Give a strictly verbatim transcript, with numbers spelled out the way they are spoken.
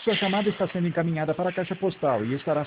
Sua chamada está sendo encaminhada para a caixa postal e estará